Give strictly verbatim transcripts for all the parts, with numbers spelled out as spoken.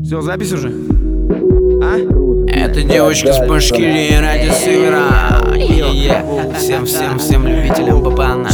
Все, запись уже? А? Это девочка с Башкирии ради севера. Всем, всем, всем любителям бабана.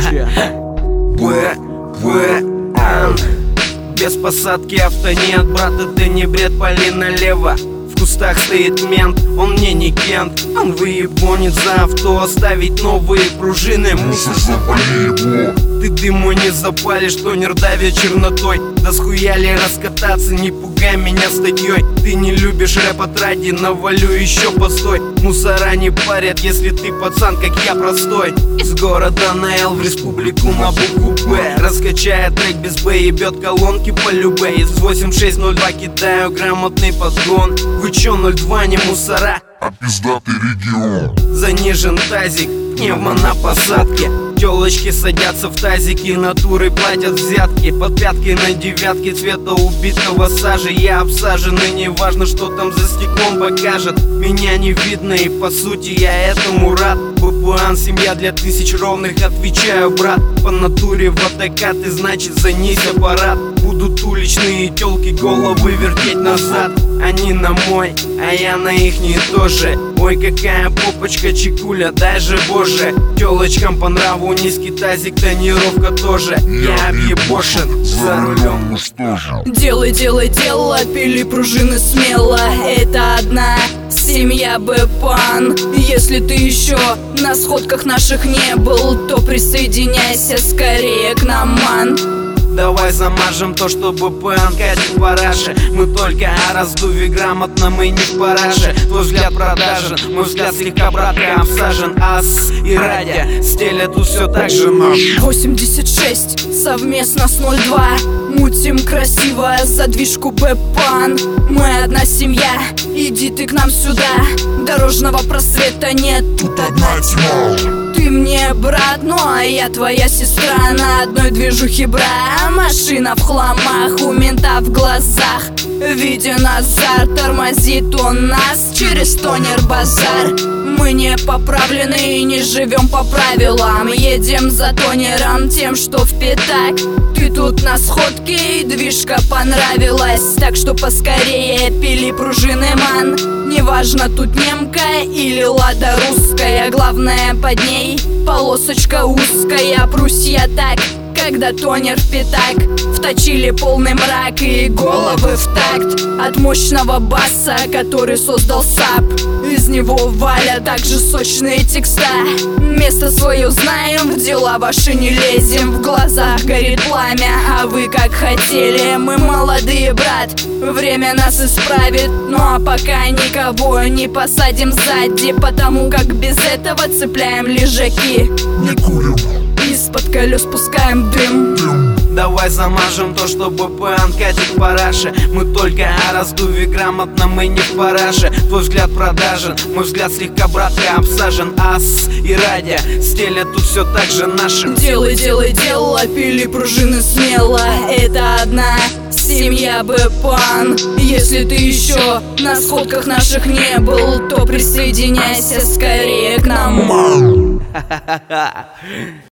Без посадки авто нет, брат, это не бред, пали налево. В кустах стоит мент, он мне не кент. Он выебонит за авто, ставить новые пружины. Мусор запали его. Ты дыму не запалишь, тонер давит чернотой. Да схуяли раскататься, не пугай меня статьей. Ты не любишь рэп от ради, навалю еще постой. Мусора не парят, если ты пацан, как я простой. Из города на Л в республику на букву Б. Раскачая трек без Б, ебет колонки по любе. Из восемь шесть ноль два кидаю грамотный подгон. Вы чё, ноль два не мусора? А пиздатый регион. Занижен тазик, пневмо на посадке. Телочки садятся в тазики, натуры платят взятки. Под пяткой на девятке цвета убитого сажи. Я обсажен, и не важно, что там за стеклом покажет. Меня не видно, и по сути я этому рад. БПАН, семья для тысяч ровных, отвечаю, брат. По натуре в АТК, ты значит занись аппарат. Будут уличные тёлки головы вертеть назад. Они на мой, а я на ихний тоже. Ой, какая попочка, чекуля, дай же боже. Тёлочкам по нраву низкий тазик, тонировка тоже. Я объебошен за рулем. Ну что же? Делай, делай, дело, пили пружины смело. Это одна семья БПАН. Если ты еще на сходках наших не был, то присоединяйся скорее к нам, ман. Давай замажем то, что БПАН катит параши. Мы только о раздуве, грамотно мы не в параше. Твой взгляд продажен, мой взгляд слегка братка обсажен. Ас и Радя стелят тут все так же, но восемьдесят шесть совместно с ноль два. Мутим красиво задвижку БПАН. Мы одна семья, иди ты к нам сюда. Дорожного просвета нет, Тут одна тьма. ты мне брат, ну а я твоя сестра. На одной движухе бра. Машина в хламах, у мента в глазах. Виден азарт, тормозит он нас через тонер базар. Мы не поправлены и не живем по правилам. Едем за тонером, тем, что в пятак. Ты тут на сходке и движка понравилась. Так что поскорее пили пружины, ман. Неважно, тут немка или лада русская. Главное, под ней полосочка узкая. Прусья так, когда тонер в пятак. Вточили полный мрак и головы в такт. От мощного баса, который создал САП. Из него валят также сочные текста. Место свое знаем, в дела ваши не лезем. В глазах горит пламя, а вы как хотели. Мы молодые, брат, время нас исправит. Ну а пока никого не посадим сзади, потому как без этого цепляем лежаки. Не курим. Из-под колес пускаем дым. Дым. давай замажем то, что БПАН катит параши. Мы только о раздуве, грамотно мы не в параше. Твой взгляд продажен, мой взгляд слегка братка обсажен. Ас и Радя стелят тут все так же нашим. Делай, делай, дело, пили пружины смело. Это одна семья БПАН. Если ты еще на сходках наших не был, то присоединяйся скорее к нам.